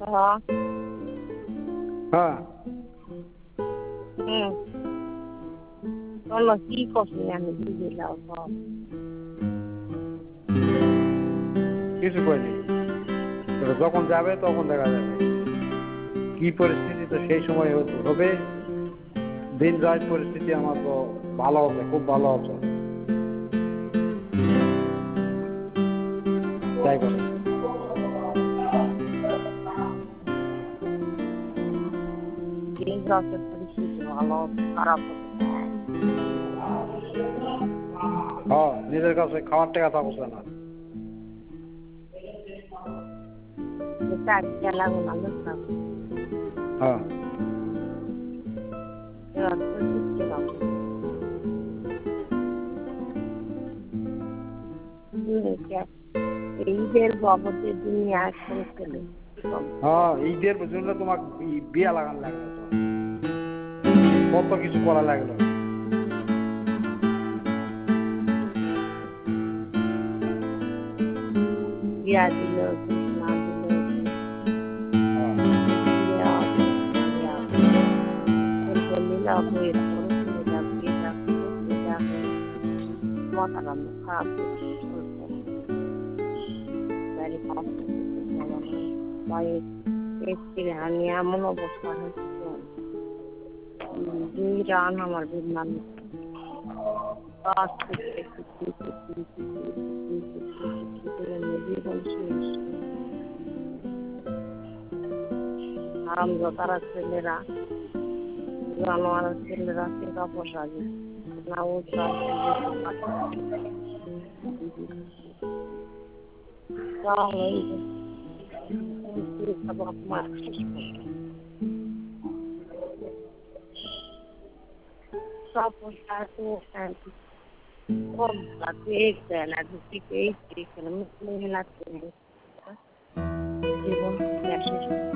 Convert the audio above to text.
হ্যাঁ বলো কি করছি আমি বুঝলাম কিছু করিনি, যখন যাবে তখন দেখা যাবে কি পরিস্থিতি, তো সেই সময় হবে। দিন রাত পরিস্থিতি আমার তো ভালো হবে, খুব ভালো হবে। তাই বলে দিন রাতের পরিস্থিতি ভালো খারাপ হ্যাঁ, নিজের কাছে খাওয়ার টাকা থাকছে না। হ্যাঁ ঈদের বাবদের দুনিয়া করেছিল। হ্যাঁ, ঈদের জন্য তোমার বিয়া লাগান লাগলো, কত কিছু করা লাগলো। বিয়া দিল কৃষ্ণা দিল লীলা বইয়ের মাথাটা খারাপ আমি এমন অবস্থা হচ্ছে দুই রান আমার বিমান তারা ছেলেরা জানোয়ারের ছেলেরা টাকা পয়সা না ও জীবন